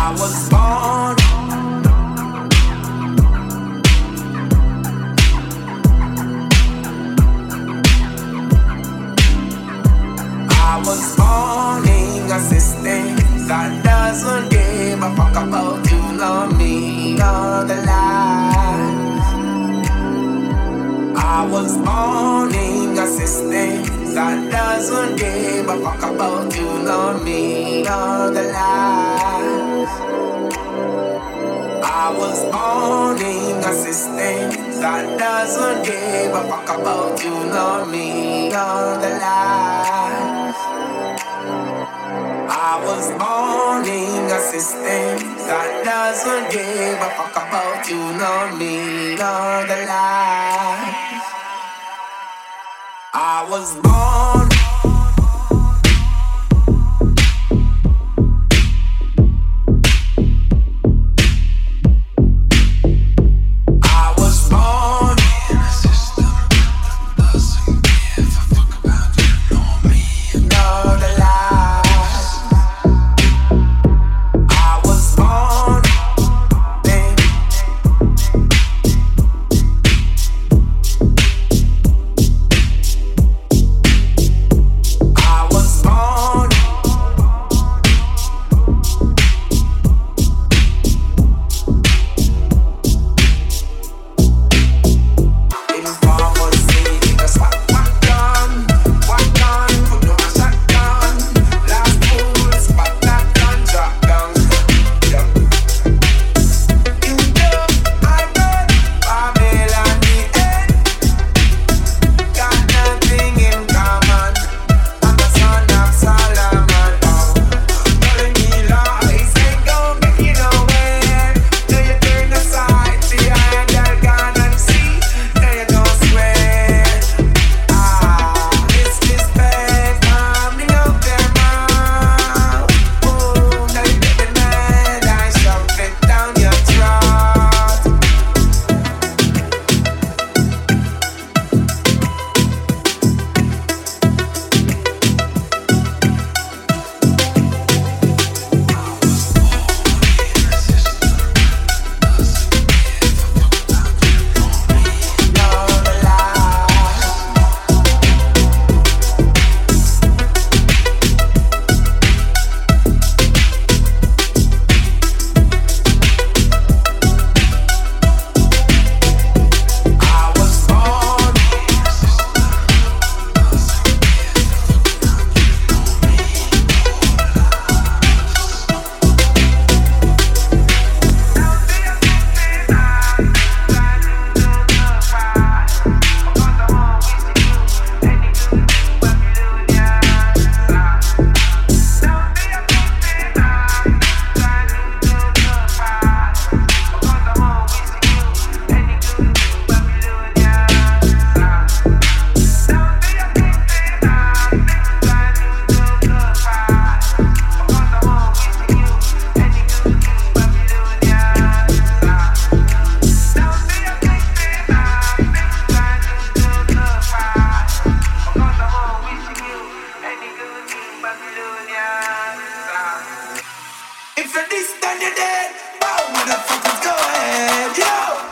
was born. I was owning a system that doesn't give a fuck about you, nor me, nor the lies. I was owning a system that doesn't give a fuck about you, nor me, nor the lies. I was owning a system that doesn't give a fuck about you, nor me, nor the lies. I was owning a system that doesn't give a fuck about you, nor me, nor the lies. I was born. If you're this, then you're dead. Oh, motherfuckers, go ahead, yo!